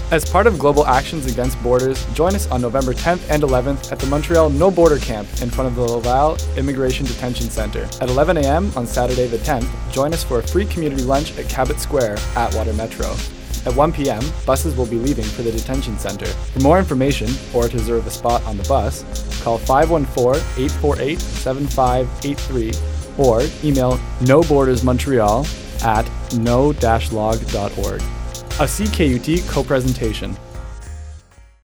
As part of Global Actions Against Borders, join us on November 10th and 11th at the Montreal No Border Camp in front of the Laval Immigration Detention Center. At 11 a.m. on Saturday the 10th, join us for a free community lunch at Cabot Square at Water Metro. At 1 p.m., buses will be leaving for the detention center. For more information or to reserve a spot on the bus, call 514-848-7583 or email nobordersmontreal@no-log.org. A CKUT co-presentation.